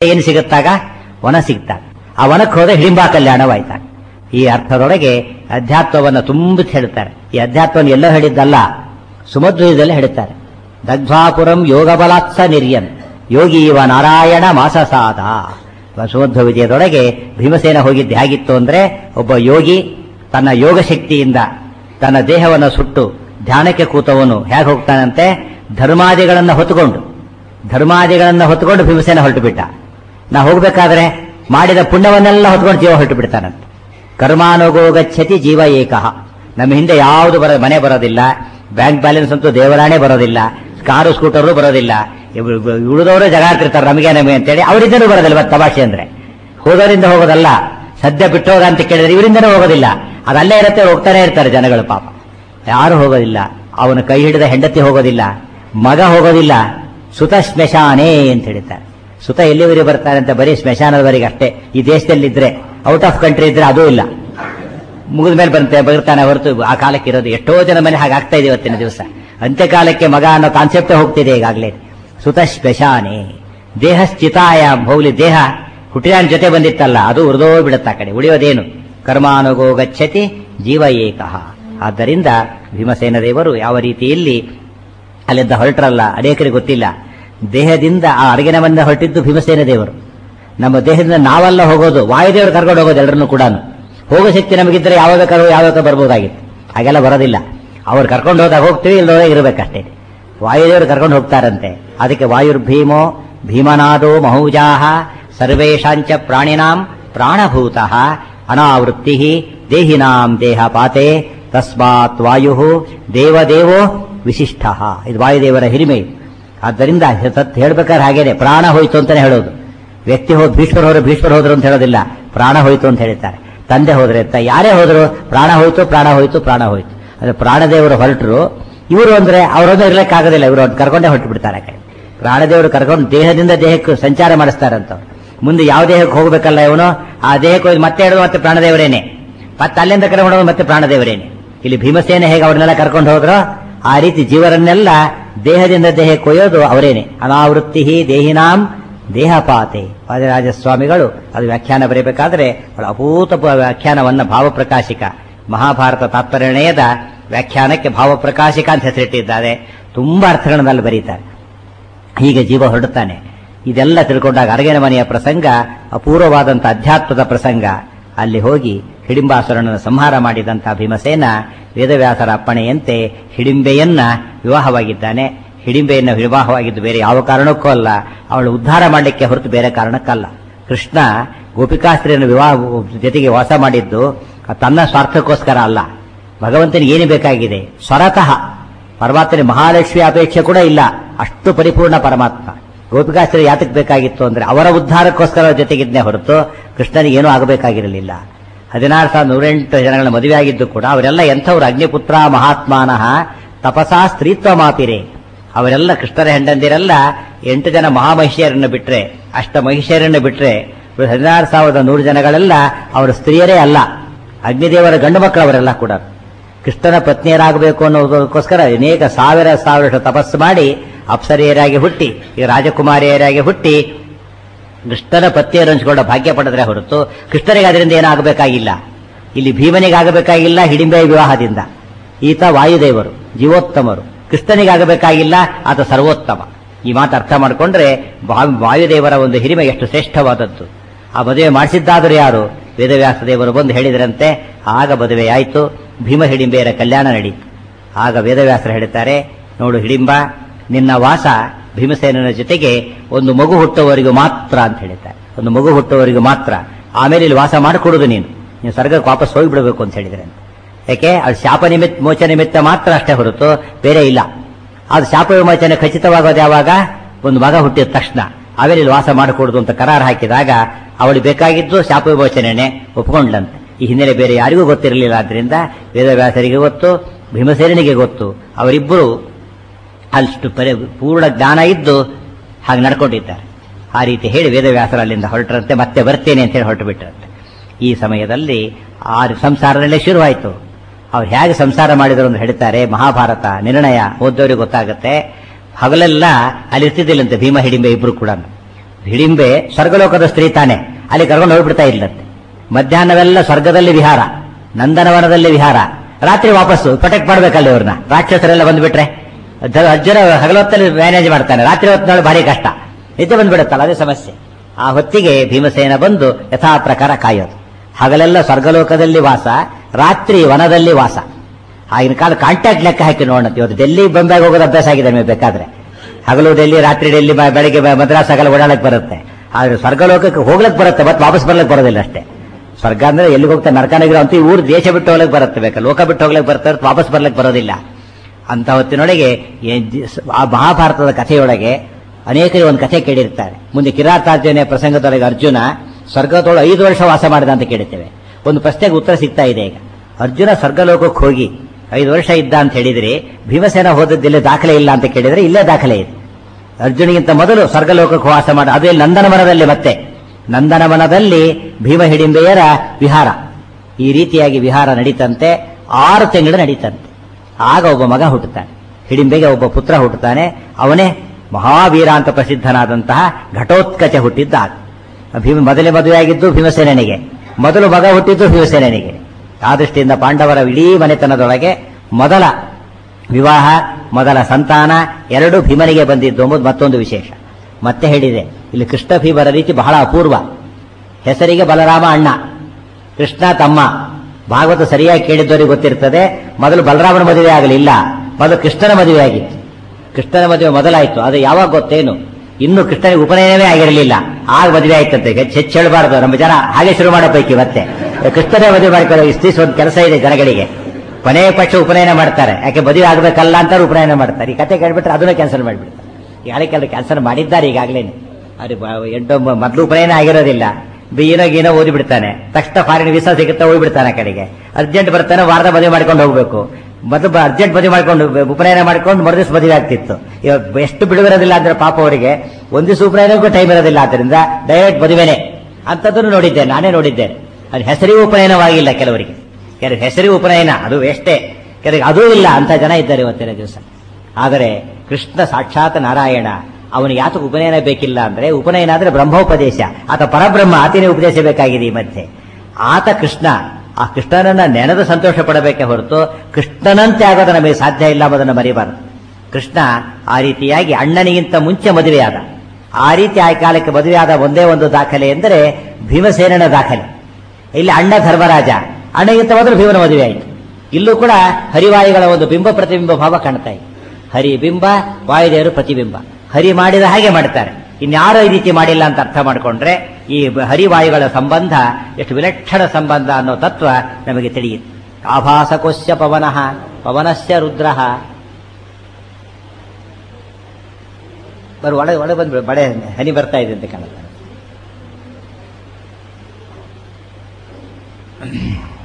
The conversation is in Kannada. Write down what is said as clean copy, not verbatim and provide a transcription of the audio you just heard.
ಏನು ಸಿಗುತ್ತಾಗ ವನ ಸಿಗ್ತಾಗ ಆ ವನಕ್ಕೆ ಹೋದ್ರೆ ಹಿಡಿಂಬಾ ಕಲ್ಯಾಣವಾಯ್ತಾಗ. ಈ ಅರ್ಥದೊಳಗೆ ಅಧ್ಯಾತ್ಮವನ್ನು ತುಂಬಿ ಹೇಳ್ತಾರೆ. ಈ ಅಧ್ಯಾತ್ಮವನ್ನು ಎಲ್ಲೋ ಹೇಳಿದ್ದಲ್ಲ, ಸುಮಧ್ವದಲ್ಲಿ ಹೇಳ್ತಾರೆ. ದಗ್ಧ್ವಾಪುರಂ ಯೋಗ ಬಲಾತ್ಸ ನಿರ್ಯನ್ ಯೋಗಿ ಇವ ನಾರಾಯಣ ಮಾಸಸಾದ. ಸುಮಧ್ವ ವಿಜಯದೊಳಗೆ ಭೀಮಸೇನ ಹೋಗಿದ್ದು ಹೇಗಿತ್ತು ಅಂದ್ರೆ, ಒಬ್ಬ ಯೋಗಿ ತನ್ನ ಯೋಗ ಶಕ್ತಿಯಿಂದ ತನ್ನ ದೇಹವನ್ನು ಸುಟ್ಟು ಧ್ಯಾನಕ್ಕೆ ಕೂತವನು ಹೇಗೆ ಹೋಗ್ತಾನಂತೆ, ಧರ್ಮಾದಿಗಳನ್ನ ಹೊತ್ತುಕೊಂಡು ಭೀಮಸೇನ ಹೊರಟು ಬಿಟ್ಟ. ನಾ ಹೋಗ್ಬೇಕಾದ್ರೆ ಮಾಡಿದ ಪುಣ್ಯವನ್ನೆಲ್ಲ ಹೊತ್ಕೊಂಡು ಜೀವ ಹೊರಟು ಬಿಡ್ತಾನಂತೆ. ಕರ್ಮಾನುಗೋ ಗಚ್ಚತಿ ಜೀವ ಏಕಃ. ನಮ್ಮ ಹಿಂದೆ ಯಾವುದು ಮನೆ ಬರೋದಿಲ್ಲ, ಬ್ಯಾಂಕ್ ಬ್ಯಾಲೆನ್ಸ್ ಅಂತೂ ದೇವರಾಣೆ ಬರೋದಿಲ್ಲ, ಕಾರು ಸ್ಕೂಟರು ಬರೋದಿಲ್ಲ, ಉಳಿದವರು ಜಗಾಡ್ತಿರ್ತಾರೆ ನಮಗೆ ಅಂತೇಳಿ ಅವರಿಂದನೂ ಬರೋದಿಲ್ಲ. ಮತ್ತೆ ತಮಾಷೆ ಅಂದ್ರೆ ಹೋದವರಿಂದ ಹೋಗೋದಲ್ಲ, ಸದ್ಯ ಬಿಟ್ಟೋಗ ಅಂತ ಕೇಳಿದ್ರೆ ಇವರಿಂದನೂ ಹೋಗೋದಿಲ್ಲ. ಅದಲ್ಲೇ ಇರುತ್ತೆ, ಹೋಗ್ತಾನೆ ಇರ್ತಾರೆ ಜನಗಳು. ಪಾಪ ಯಾರು ಹೋಗೋದಿಲ್ಲ. ಅವನ ಕೈ ಹಿಡಿದ ಹೆಂಡತಿ ಹೋಗೋದಿಲ್ಲ, ಮಗ ಹೋಗೋದಿಲ್ಲ. ಸುತ ಸ್ಮಶಾನೇ ಅಂತ ಹೇಳ್ತಾರೆ. ಸುತ ಎಲ್ಲಿವರೆಗೆ ಬರ್ತಾರೆ ಅಂತ ಬರೀ ಸ್ಮಶಾನದವರೆಗೆ ಅಷ್ಟೇ. ಈ ದೇಶದಲ್ಲಿದ್ರೆ, ಔಟ್ ಆಫ್ ಕಂಟ್ರಿ ಇದ್ರೆ ಅದೂ ಇಲ್ಲ, ಮುಗಿದ ಮೇಲೆ ಬರ್ತಾನೆ ಹೊರತು ಆ ಕಾಲಕ್ಕೆ ಇರೋದು. ಎಷ್ಟೋ ಜನ ಮನೆ ಹಾಗಾಗ್ತಾ ಇದೆ ಇವತ್ತಿನ ದಿವಸ. ಅಂತ್ಯಕಾಲಕ್ಕೆ ಮಗ ಅನ್ನೋ ಕಾನ್ಸೆಪ್ಟೇ ಹೋಗ್ತಿದೆ ಈಗಾಗಲೇ. ಸುತ ಸ್ಮಶಾನೆ ದೇಹ ಸ್ಥಿತಾಯ ಹೋಗ್ಲಿ, ದೇಹ ಹುಟ್ಟಿನ ಜೊತೆ ಬಂದಿತ್ತಲ್ಲ ಅದು ಉರಿದೋ ಬಿಡುತ್ತ ಆ ಕಡೆ, ಉಳಿಯೋದೇನು? ಕರ್ಮಾನುಗೋ ಗಚ್ಚತಿ ಜೀವ ಏಕಃ. ಆದ್ದರಿಂದ ಭೀಮಸೇನ ದೇವರು ಯಾವ ರೀತಿಯಲ್ಲಿ ಅಲ್ಲಿಂದ ಹೊರಟ್ರಲ್ಲ ಅನೇಕರಿಗೆ ಗೊತ್ತಿಲ್ಲ. ದೇಹದಿಂದ ಆ ಅರಗಿನವನ್ನ ಹೊರಟಿದ್ದು ಭೀಮಸೇನ ದೇವರು. ನಮ್ಮ ದೇಹದಿಂದ ನಾವೆಲ್ಲ ಹೋಗೋದು, ವಾಯುದೇವರು ಕರ್ಕೊಂಡು ಹೋಗೋದು. ಎಲ್ಲರನ್ನು ಕೂಡ ಹೋಗೋ ಶಕ್ತಿ ನಮಗಿದ್ರೆ ಯಾವಾಗ ಬರ್ಬೋದಾಗಿತ್ತು. ಹಾಗೆಲ್ಲ ಬರೋದಿಲ್ಲ. ಅವ್ರು ಕರ್ಕೊಂಡು ಹೋದಾಗ ಹೋಗ್ತೀವಿ, ಇಲ್ಲದೋದಾಗ ಇರಬೇಕಷ್ಟೇ. ವಾಯುದೇವರು ಕರ್ಕೊಂಡು ಹೋಗ್ತಾರಂತೆ. ಅದಕ್ಕೆ ವಾಯುರ್ಭೀಮೋ ಭೀಮನಾದೋ ಮಹೌಜಾಹ ಸರ್ವೇಷಾಂಚ ಪ್ರಾಣಿನಾಂ ಪ್ರಾಣಭೂತಃ ಅನಾವೃತ್ತಿ ದೇಹಿನಾಂ ದೇಹ ಪಾತೆ ತಸ್ಮಾತ್ ವಾಯು ದೇವದೇವೋ ವಿಶಿಷ್ಟ. ಇದು ವಾಯುದೇವರ ಹಿರಿಮೆ. ಆದ್ದರಿಂದ ಹೇಳ್ಬೇಕಾದ್ರೆ ಹಾಗೇನೆ ಪ್ರಾಣ ಹೋಯ್ತು ಅಂತಾನೆ ಹೇಳೋದು. ವ್ಯಕ್ತಿ ಭೀಷ್ಮರ್ ಹೋದ್ರು ಅಂತ ಹೇಳೋದಿಲ್ಲ, ಪ್ರಾಣ ಹೋಯ್ತು ಅಂತ ಹೇಳ್ತಾರೆ. ತಂದೆ ಹೋದ್ರೆ ಅಂತ ಯಾರೇ ಹೋದ್ರು ಪ್ರಾಣ ಹೋಯ್ತು. ಅಂದ್ರೆ ಪ್ರಾಣದೇವರು ಹೊರಟರು. ಇವರು ಅಂದ್ರೆ ಅವರೊಂದು ಇರ್ಲಿಕ್ಕಾಗೋದಿಲ್ಲ, ಇವರು ಕರ್ಕೊಂಡೇ ಹೊರಟು ಬಿಡ್ತಾರೆ. ಪ್ರಾಣದೇವರು ಕರ್ಕೊಂಡು ದೇಹದಿಂದ ದೇಹಕ್ಕೆ ಸಂಚಾರ ಮಾಡಿಸ್ತಾರಂತ. ಮುಂದೆ ಯಾವ ದೇಹಕ್ಕೆ ಹೋಗ್ಬೇಕಲ್ಲ ಇವನು, ಆ ದೇಹಕ್ಕೆ ಹೋಗಿ ಮತ್ತೆ ಹೇಳೋದು ಮತ್ತೆ ಪ್ರಾಣದೇವರೇನೆ, ಮತ್ತೆ ಅಲ್ಲಿಂದ ಕರ್ಕೊಂಡು ಮತ್ತೆ ಪ್ರಾಣದೇವರೇನೆ. ಇಲ್ಲಿ ಭೀಮಸೇನೆ ಹೇಗೆ ಅವ್ರನ್ನೆಲ್ಲ ಕರ್ಕೊಂಡು ಹೋದ್ರೋ ಆ ರೀತಿ ಜೀವರನ್ನೆಲ್ಲ ದೇಹದಿಂದ ದೇಹಕ್ಕೆ ಒಯ್ಯೋದು ಅವರೇನೆ. ಅನಾವೃತ್ತಿ ದೇಹಿನಾಂ ದೇಹಪಾತೆ. ವಾದಿರಾಜಸ್ವಾಮಿಗಳು ಅದು ವ್ಯಾಖ್ಯಾನ ಬರೀಬೇಕಾದ್ರೆ ಅಭೂತಪೂರ್ವ ವ್ಯಾಖ್ಯಾನವನ್ನ ಭಾವಪ್ರಕಾಶಿಕ ಮಹಾಭಾರತ ತಾತ್ಪರ್ಯದ ವ್ಯಾಖ್ಯಾನಕ್ಕೆ ಭಾವಪ್ರಕಾಶಿಕ ಅಂತ ಹೆಸರಿಟ್ಟಿದ್ದಾರೆ. ತುಂಬಾ ಅರ್ಥಗಳಲ್ಲಿ ಬರೀತಾರೆ. ಹೀಗೆ ಜೀವ ಹೊರಡುತ್ತಾನೆ. ಇದೆಲ್ಲ ತಿಳ್ಕೊಂಡಾಗ ಅರಗಿನ ಮನೆಯ ಪ್ರಸಂಗ ಅಪೂರ್ವವಾದಂಥ ಅಧ್ಯಾತ್ಮದ ಪ್ರಸಂಗ. ಅಲ್ಲಿ ಹೋಗಿ ಹಿಡಿಂಬಾಸುರನನ್ನು ಸಂಹಾರ ಮಾಡಿದಂತಹ ಭೀಮಸೇನ ವೇದವ್ಯಾಸರ ಅಪ್ಪಣೆಯಂತೆ ಹಿಡಿಂಬೆಯನ್ನ ವಿವಾಹವಾಗಿದ್ದಾನೆ. ಹಿಡಿಂಬೆಯನ್ನು ವಿವಾಹವಾಗಿದ್ದು ಬೇರೆ ಯಾವ ಕಾರಣಕ್ಕೂ ಅಲ್ಲ, ಅವಳು ಉದ್ಧಾರ ಮಾಡಲಿಕ್ಕೆ ಹೊರತು ಬೇರೆ ಕಾರಣಕ್ಕಲ್ಲ. ಕೃಷ್ಣ ಗೋಪಿಕಾಸ್ತ್ರೀಯನ್ನು ವಿವಾಹ ಜೊತೆಗೆ ವಾಸ ಮಾಡಿದ್ದು ತನ್ನ ಸ್ವಾರ್ಥಕ್ಕೋಸ್ಕರ ಅಲ್ಲ. ಭಗವಂತನಿಗೆ ಏನು ಬೇಕಾಗಿದೆ? ಸ್ವರತಃ ಪರಮಾತ್ಮನಿಗೆ ಮಹಾಲಕ್ಷ್ಮಿ ಅಪೇಕ್ಷೆ ಕೂಡ ಇಲ್ಲ, ಅಷ್ಟು ಪರಿಪೂರ್ಣ ಪರಮಾತ್ಮ. ಗೋಪಿಕಾಸ್ತ್ರೀ ಯಾತಕ್ಕೆ ಬೇಕಾಗಿತ್ತು ಅಂದ್ರೆ ಅವರ ಉದ್ಧಾರಕ್ಕೋಸ್ಕರ ಜೊತೆಗಿದ್ನೇ ಹೊರತು ಕೃಷ್ಣನಿಗೆ ಏನೂ ಆಗಬೇಕಾಗಿರಲಿಲ್ಲ. 16,108 ಜನಗಳ ಮದುವೆ ಆಗಿದ್ದು ಕೂಡ ಅವರೆಲ್ಲ ಎಂಥವ್ರು? ಅಗ್ನಿಪುತ್ರ ಮಹಾತ್ಮಾನಃ ತಪಸಾ ಸ್ತ್ರೀತ್ವ ಮಾಪಿರೆ. ಅವರೆಲ್ಲ ಕೃಷ್ಣರ ಹೆಂಡಂದಿರೆಲ್ಲ 8 ಜನ ಮಹಾಮಹಿಷಿಯರನ್ನು ಬಿಟ್ರೆ, ಮಹಿಷಿಯರನ್ನು ಬಿಟ್ರೆ 16,100 ಜನಗಳೆಲ್ಲ ಅವರ ಸ್ತ್ರೀಯರೇ ಅಲ್ಲ, ಅಗ್ನಿದೇವರ ಗಂಡು ಮಕ್ಕಳು ಅವರೆಲ್ಲ ಕೂಡ. ಕೃಷ್ಣನ ಪತ್ನಿಯರಾಗಬೇಕು ಅನ್ನೋದಕ್ಕೋಸ್ಕರ ಅನೇಕ ಸಾವಿರ ವರ್ಷ ತಪಸ್ಸು ಮಾಡಿ ಅಪ್ಸರಿಯರಾಗಿ ಹುಟ್ಟಿ, ಈ ರಾಜಕುಮಾರಿಯರಾಗಿ ಹುಟ್ಟಿ ಕೃಷ್ಣನ ಪತ್ನಿಯರು ಹಂಚಿಕೊಂಡ ಭಾಗ್ಯ ಪಡೆದ್ರೆ ಹೊರತು ಕೃಷ್ಣನಿಗೆ ಅದರಿಂದ ಏನಾಗಬೇಕಾಗಿಲ್ಲ. ಇಲ್ಲಿ ಭೀಮನಿಗಾಗಬೇಕಾಗಿಲ್ಲ ಹಿಡಿಂಬೆಯ ವಿವಾಹದಿಂದ. ಈತ ವಾಯುದೇವರು, ಜೀವೋತ್ತಮರು. ಕೃಷ್ಣನಿಗಾಗಬೇಕಾಗಿಲ್ಲ, ಆತ ಸರ್ವೋತ್ತಮ. ಈ ಮಾತು ಅರ್ಥ ಮಾಡಿಕೊಂಡ್ರೆ ವಾಯುದೇವರ ಒಂದು ಹಿರಿಮೆ ಎಷ್ಟು ಶ್ರೇಷ್ಠವಾದದ್ದು. ಆ ಮದುವೆ ಮಾಡಿಸಿದ್ದಾದರೂ ಯಾರು? ವೇದವ್ಯಾಸ ದೇವರು ಬಂದು ಹೇಳಿದ್ರಂತೆ. ಆಗ ಮದುವೆಯಾಯಿತು. ಭೀಮ ಹಿಡಿಂಬೆಯರ ಕಲ್ಯಾಣ ನಡೀತು. ಆಗ ವೇದವ್ಯಾಸರು ಹೇಳ್ತಾರೆ, ನೋಡು ಹಿಡಿಂಬ, ನಿನ್ನ ವಾಸ ಭೀಮಸೇನನ ಜೊತೆಗೆ ಒಂದು ಮಗು ಹುಟ್ಟುವವರೆಗೂ ಮಾತ್ರ ಅಂತ ಹೇಳ್ತಾರೆ. ಒಂದು ಮಗು ಹುಟ್ಟುವವರೆಗೂ ಮಾತ್ರ, ಆಮೇಲೆ ಇಲ್ಲಿ ವಾಸ ಮಾಡಿಕೊಡುದು ನೀನು ಸ್ವರ್ಗಕ್ಕೆ ವಾಪಸ್ ಹೋಗಿಬಿಡಬೇಕು ಅಂತ ಹೇಳಿದ್ರೆ. ಯಾಕೆ? ಅದು ಶಾಪ ಮೋಚನೆ ನಿಮಿತ್ತ ಮಾತ್ರ ಅಷ್ಟೇ ಹೊರತು ಬೇರೆ ಇಲ್ಲ. ಅದು ಶಾಪ ವಿಮೋಚನೆ ಖಚಿತವಾಗೋದು ಯಾವಾಗ? ಒಂದು ಮಗ ಹುಟ್ಟಿದ ತಕ್ಷಣ. ಆಮೇಲೆ ಇಲ್ಲಿ ವಾಸ ಮಾಡಿಕೊಡುದು ಅಂತ ಕರಾರು ಹಾಕಿದಾಗ ಅವಳಿಗೆ ಬೇಕಾಗಿದ್ದು ಶಾಪ ವಿಮೋಚನೆ ಒಪ್ಕೊಂಡ್ಲಂತೆ. ಈ ಹಿನ್ನೆಲೆ ಬೇರೆ ಯಾರಿಗೂ ಗೊತ್ತಿರಲಿಲ್ಲ. ಆದ್ರಿಂದ ವೇದವ್ಯಾಸರಿಗೆ ಗೊತ್ತು, ಭೀಮಸೇನಿಗೆ ಗೊತ್ತು. ಅವರಿಬ್ಬರು ಅಷ್ಟು ಪೂರ್ಣ ಜ್ಞಾನ ಇದ್ದು ಹಾಗೆ ನಡ್ಕೊಂಡಿದ್ದಾರೆ. ಆ ರೀತಿ ಹೇಳಿ ವೇದವ್ಯಾಸರ ಅಲ್ಲಿಂದ ಹೊರಟರಂತೆ. ಮತ್ತೆ ಬರ್ತೇನೆ ಅಂತ ಹೇಳಿ ಹೊರಟು ಬಿಟ್ಟರಂತೆ. ಈ ಸಮಯದಲ್ಲಿ ಆ ಸಂಸಾರದಲ್ಲೇ ಶುರುವಾಯಿತು. ಅವ್ರು ಹೇಗೆ ಸಂಸಾರ ಮಾಡಿದ್ರು ಅಂತ ಹೇಳ್ತಾರೆ. ಮಹಾಭಾರತ ನಿರ್ಣಯ ಓದೋರಿಗೆ ಗೊತ್ತಾಗುತ್ತೆ. ಹಗಲೆಲ್ಲ ಅಲ್ಲಿ ಇರ್ತಿದ್ದಿಲ್ಲಂತೆ ಭೀಮ ಹಿಡಿಂಬೆ ಇಬ್ರು ಕೂಡ. ಹಿಡಿಂಬೆ ಸ್ವರ್ಗಲೋಕದ ಸ್ತ್ರೀ ತಾನೆ, ಅಲ್ಲಿ ಕರ್ಕೊಂಡು ಹೋಗ್ಬಿಡ್ತಾ ಇಲ್ಲಂತೆ. ಮಧ್ಯಾಹ್ನವೆಲ್ಲ ಸ್ವರ್ಗದಲ್ಲಿ ವಿಹಾರ, ನಂದನವನದಲ್ಲಿ ವಿಹಾರ, ರಾತ್ರಿ ವಾಪಸ್ಸು ಪ್ರೊಟೆಕ್ಟ್ ಮಾಡ್ಬೇಕಲ್ಲಿ ಅವ್ರನ್ನ. ರಾಕ್ಷಸರೆಲ್ಲ ಬಂದ್ಬಿಟ್ರೆ ಅಜ್ಜರ ಹಗಲೊತ್ತಲ್ಲಿ ಮ್ಯಾನೇಜ್ ಮಾಡ್ತಾನೆ, ರಾತ್ರಿ ಹೊತ್ತಿನೊಳಗೆ ಭಾರಿ ಕಷ್ಟ, ನಿದ್ದೆ ಬಂದ್ಬಿಡುತ್ತಲ್ಲ, ಅದೇ ಸಮಸ್ಯೆ. ಆ ಹೊತ್ತಿಗೆ ಭೀಮಸೇನ ಬಂದು ಯಥಾ ಪ್ರಕಾರ ಕಾಯೋದು. ಹಗಲೆಲ್ಲ ಸ್ವರ್ಗಲೋಕದಲ್ಲಿ ವಾಸ, ರಾತ್ರಿ ವನದಲ್ಲಿ ವಾಸ. ಆಗಿನ ಕಾಲ ಕಾಂಟ್ಯಾಕ್ಟ್ ಲೆಕ್ಕ ಹಾಕಿ ನೋಡೋಣ. ಇವತ್ತು ಡೆಲ್ಲಿ ಬೊಂಬೆಗೆ ಹೋಗೋದು ಅಭ್ಯಾಸ ಆಗಿದೆ ನಿಮಗೆ ಬೇಕಾದ್ರೆ. ಹಗಲು ಡೆಲ್ಲಿ, ರಾತ್ರಿ ಡೆಲ್ಲಿ, ಬೆಳಗ್ಗೆ ಮದ್ರಾಸ್ ಹಗಲು ಓಡಾಡಕ್ ಬರುತ್ತೆ. ಆದ್ರೆ ಸ್ವರ್ಗಲೋಕಕ್ಕೆ ಹೋಗ್ಲಕ್ ಬರುತ್ತೆ, ಮತ್ತೆ ವಾಪಸ್ ಬರ್ಲಕ್ ಬರೋದಿಲ್ಲ ಅಷ್ಟೇ. ಸ್ವರ್ಗ ಅಂದ್ರೆ ಎಲ್ಲಿಗೆ ಹೋಗ್ತಾರೆ, ನರಕನಗಿರೋ ಅಂತ ಈ ಊರು ದೇಶ ಬಿಟ್ಟು ಹೋಗ್ಲಕ್ ಬರುತ್ತೆ, ಬೇಕಾ ಲೋಕ ಬಿಟ್ಟು ಹೋಗ್ಲಕ್ ಬರ್ತಾರೆ, ವಾಪಸ್ ಬರ್ಲಕ್ ಬರೋದಿಲ್ಲ. ಅಂತ ಹೊತ್ತಿನೊಳಗೆ ಆ ಮಹಾಭಾರತದ ಕಥೆಯೊಳಗೆ ಅನೇಕರಿಗೆ ಒಂದು ಕಥೆ ಕೇಳಿರ್ತಾರೆ. ಮುಂದೆ ಕಿರಾತಾರ್ಜುನ ಪ್ರಸಂಗದೊಳಗೆ ಅರ್ಜುನ ಸ್ವರ್ಗದೊಳಗೆ 5 ವರ್ಷ ವಾಸ ಮಾಡಿದ ಅಂತ ಕೇಳಿದ್ದೇವೆ. ಒಂದು ಪ್ರಶ್ನೆಗೆ ಉತ್ತರ ಸಿಗ್ತಾ ಇದೆ ಈಗ. ಅರ್ಜುನ ಸ್ವರ್ಗಲೋಕಕ್ಕೆ ಹೋಗಿ 5 ವರ್ಷ ಇದ್ದ ಅಂತ ಹೇಳಿದ್ರೆ, ಭೀಮಸೇನ ಹೋದದ್ದಿಲ್ಲ ದಾಖಲೆ ಇಲ್ಲ ಅಂತ ಕೇಳಿದ್ರೆ ಇಲ್ಲೇ ದಾಖಲೆ ಇದೆ. ಅರ್ಜುನಿಗಿಂತ ಮೊದಲು ಸ್ವರ್ಗಲೋಕಕ್ಕೆ ವಾಸ ಮಾಡಿ, ಅದು ನಂದನವನದಲ್ಲಿ, ಮತ್ತೆ ನಂದನವನದಲ್ಲಿ ಭೀಮ ಹಿಡಿಂಬೆಯರ ವಿಹಾರ. ಈ ರೀತಿಯಾಗಿ ವಿಹಾರ ನಡೀತಂತೆ 6 ತಿಂಗಳು ನಡೀತಂತೆ. ಆಗ ಒಬ್ಬ ಮಗ ಹುಟ್ಟುತ್ತಾನೆ, ಹಿಡಿಂಬೆಗೆ ಒಬ್ಬ ಪುತ್ರ ಹುಟ್ಟುತ್ತಾನೆ. ಅವನೇ ಮಹಾವೀರ ಅಂತ ಪ್ರಸಿದ್ಧನಾದಂತಹ ಘಟೋತ್ಕಚ ಹುಟ್ಟಿದ್ದ. ಮೊದಲೇ ಮದುವೆಯಾಗಿದ್ದು ಭೀಮಸೇನಿಗೆ, ಮೊದಲು ಮಗ ಹುಟ್ಟಿದ್ದು ಭೀಮಸೇನಿಗೆ. ಆ ದೃಷ್ಟಿಯಿಂದ ಪಾಂಡವರ ಇಡೀ ಮನೆತನದೊಳಗೆ ಮೊದಲ ವಿವಾಹ, ಮೊದಲ ಸಂತಾನ ಎರಡೂ ಭೀಮನಿಗೆ ಬಂದಿದ್ದು ಎಂಬುದು ಮತ್ತೊಂದು ವಿಶೇಷ. ಮತ್ತೆ ಹೇಳಿದೆ, ಇಲ್ಲಿ ಕೃಷ್ಣ ಭೀಮರ ರೀತಿ ಬಹಳ ಅಪೂರ್ವ. ಹೆಸರಿಗೆ ಬಲರಾಮ ಅಣ್ಣ, ಕೃಷ್ಣ ತಮ್ಮ. ಭಾಗವತ ಸರಿಯಾಗಿ ಕೇಳಿದ್ದವರಿಗೆ ಗೊತ್ತಿರ್ತದೆ, ಮೊದಲು ಬಲರಾಮನ ಮದುವೆ ಆಗಲಿಲ್ಲ, ಮೊದಲು ಕೃಷ್ಣನ ಮದುವೆ ಆಗಿತ್ತು. ಕೃಷ್ಣನ ಮದುವೆ ಮೊದಲಾಯಿತು. ಅದು ಯಾವಾಗ ಗೊತ್ತೇನು, ಇನ್ನು ಕೃಷ್ಣನಿಗೆ ಉಪನಯನವೇ ಆಗಿರಲಿಲ್ಲ, ಆಗ ಮದುವೆ ಆಯ್ತಂತೆ. ಹೆಚ್ಚು ಹೇಳಬಾರದು, ನಮ್ಮ ಜನ ಹಾಗೆ ಶುರು ಮಾಡೋ ಪೈಕಿ. ಮತ್ತೆ ಕೃಷ್ಣನೇ ಮದುವೆ ಮಾಡ್ಕೊಳ್ಳೋ ಇಷ್ಟಿಸ್ ಒಂದು ಕೆಲಸ ಇದೆ ಜನಗಳಿಗೆ. ಕೊನೆಯ ಪಕ್ಷ ಉಪನಯನ ಮಾಡ್ತಾರೆ, ಯಾಕೆ ಮದುವೆ ಆಗಬೇಕಲ್ಲ ಅಂತ ಉಪನಯನ ಮಾಡ್ತಾರೆ. ಈ ಕತೆ ಕೇಳ್ಬಿಟ್ರೆ ಅದನ್ನ ಕ್ಯಾನ್ಸಲ್ ಮಾಡಿಬಿಡ್ತಾರೆ. ಈಗಾಗಲೇ ಕೆಲವು ಕ್ಯಾನ್ಸಲ್ ಮಾಡಿದ್ದಾರೆ ಈಗಾಗಲೇ. ಅದು ಮೊದಲು ಉಪನಯನ ಆಗಿರೋದಿಲ್ಲ, ಏನೋ ಓದಿ ಬಿಡ್ತಾನೆ, ತಕ್ಷಣ ಫಾರಿನ್ ವೀಸಾ ಸಿಗುತ್ತಾ ಹೋಗ್ಬಿಡ್ತಾನೆ. ಆ ಕಡೆಗೆ ಅರ್ಜೆಂಟ್ ಬರ್ತಾನೆ, ವಾರದ ಮದುವೆ ಮಾಡ್ಕೊಂಡು ಹೋಗ್ಬೇಕು. ಮೊದಲು ಅರ್ಜೆಂಟ್ ಮದುವೆ ಮಾಡ್ಕೊಂಡು ಉಪನಯನ ಮಾಡ್ಕೊಂಡು ಮರುದಿವ್ಸ ಮದುವೆ ಆಗ್ತಿತ್ತು. ಇವಾಗ ಎಷ್ಟು ಬಿಡುವಿರೋದಿಲ್ಲ ಅಂದ್ರೆ ಪಾಪ ಅವರಿಗೆ ಒಂದು ದಿವಸ ಉಪನಯನಕ್ಕೂ ಟೈಮ್ ಇರೋದಿಲ್ಲ. ಆದ್ರಿಂದ ಡೈರೆಕ್ಟ್ ಮದುವೆನೆ ಅಂತದನ್ನು ನೋಡಿದ್ದೇನೆ, ನಾನೇ ನೋಡಿದ್ದೇನೆ. ಅದು ಹೆಸರಿಗೂ ಉಪನಯನವಾಗಿಲ್ಲ ಕೆಲವರಿಗೆ, ಕೆಲವರಿಗೆ ಹೆಸರಿಗೂ ಉಪನಯನ ಅದು ಎಷ್ಟೇ, ಕೆಲವರಿಗೆ ಅದೂ ಇಲ್ಲ ಅಂತ ಜನ ಇದ್ದಾರೆ ಇವತ್ತಿನ ದಿವಸ. ಆದರೆ ಕೃಷ್ಣ ಸಾಕ್ಷಾತ್ ನಾರಾಯಣ, ಅವನಿಗೆ ಯಾತಕ್ಕೆ ಉಪನಯನ ಬೇಕಿಲ್ಲ ಅಂದ್ರೆ, ಉಪನಯನ ಅಂದ್ರೆ ಬ್ರಹ್ಮೋಪದೇಶ, ಆತ ಪರಬ್ರಹ್ಮ, ಆತನೇ ಉಪದೇಶ ಬೇಕಾಗಿದೆ ಈ ಮಧ್ಯೆ. ಆತ ಕೃಷ್ಣ, ಆ ಕೃಷ್ಣನನ್ನ ನೆನೆದು ಸಂತೋಷ ಪಡಬೇಕೆ ಹೊರತು ಕೃಷ್ಣನಂತೆ ಆಗೋದು ನಮಗೆ ಸಾಧ್ಯ ಇಲ್ಲ ಎಂಬುದನ್ನು ಮರಿಬಾರದು. ಕೃಷ್ಣ ಆ ರೀತಿಯಾಗಿ ಅಣ್ಣನಿಗಿಂತ ಮುಂಚೆ ಮದುವೆಯಾದ. ಆ ರೀತಿ ಆ ಕಾಲಕ್ಕೆ ಮದುವೆಯಾದ ಒಂದೇ ಒಂದು ದಾಖಲೆ ಎಂದರೆ ಭೀಮಸೇನನ ದಾಖಲೆ. ಇಲ್ಲಿ ಅಣ್ಣ ಧರ್ಮರಾಜ, ಅಣ್ಣಗಿಂತ ಮೊದಲು ಭೀಮನ ಮದುವೆ ಆಯಿತು. ಇಲ್ಲೂ ಕೂಡ ಹರಿವಾಯುಗಳ ಒಂದು ಬಿಂಬ ಪ್ರತಿಬಿಂಬ ಭಾವ ಕಾಣ್ತಾ ಇದೆ. ಹರಿ ಬಿಂಬ, ವಾಯುದೇವರು ಪ್ರತಿಬಿಂಬ. ಹರಿ ಮಾಡಿದ ಹಾಗೆ ಮಾಡ್ತಾರೆ, ಇನ್ಯಾರೋ ಈ ರೀತಿ ಮಾಡಿಲ್ಲ ಅಂತ ಅರ್ಥ ಮಾಡಿಕೊಂಡ್ರೆ ಈ ಹರಿವಾಯುಗಳ ಸಂಬಂಧ ಎಷ್ಟು ವಿಲಕ್ಷಣ ಸಂಬಂಧ ಅನ್ನೋ ತತ್ವ ನಮಗೆ ತಿಳಿಯುತ್ತೆ. ಆಭಾಸಕೋಶ್ಯ ಪವನಃ ಪವನಸ್ಯ ರುದ್ರಃ. ಒಳಗೆ ಬಂದ್ಬಿಡು, ಬಡೆ ಹನಿ ಬರ್ತಾ ಇದೆ ಅಂತ ಕಾಣುತ್ತೆ.